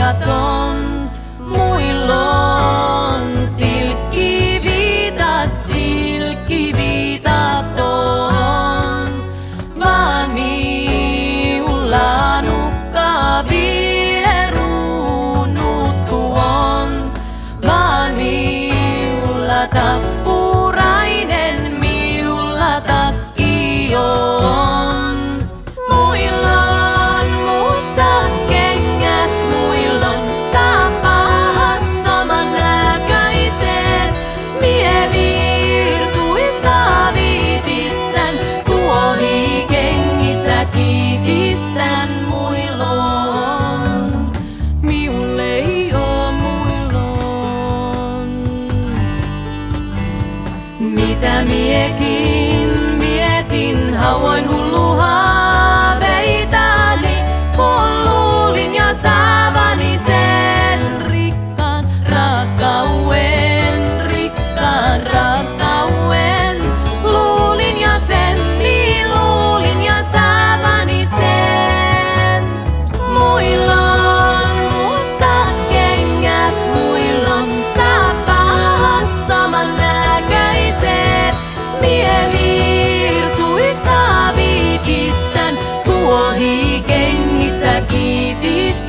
viaton. Muilla on silkkiviitat on, vaan minulla nukka vieruunuttu on, vaan minulla tappurainen, minulla takki on. Muilla on mustat kengät, muilla on saappaat samannäköiset. Mie virsuissa viitistän, tuohikengissä kiitistän. Muilla on, miul ei oo muilon. Mitä miekin mietin, hauoin hullu haaveitani, kun luulin ja saavani sen rikkaan rakkauden, rikkaan rakkauden. Luulin ja sen, niin luulin ja saavani sen. Muilla on mustat kengät, muilla on saappaat samannäköiset. Mie virsuissa viikistän, tuohikengissä kiitistän.